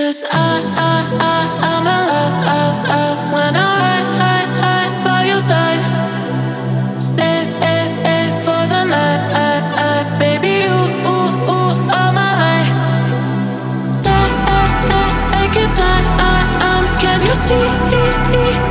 I'm in love when I'm right by your side. Stay for the night, baby. You are my light. Take your time, can you see?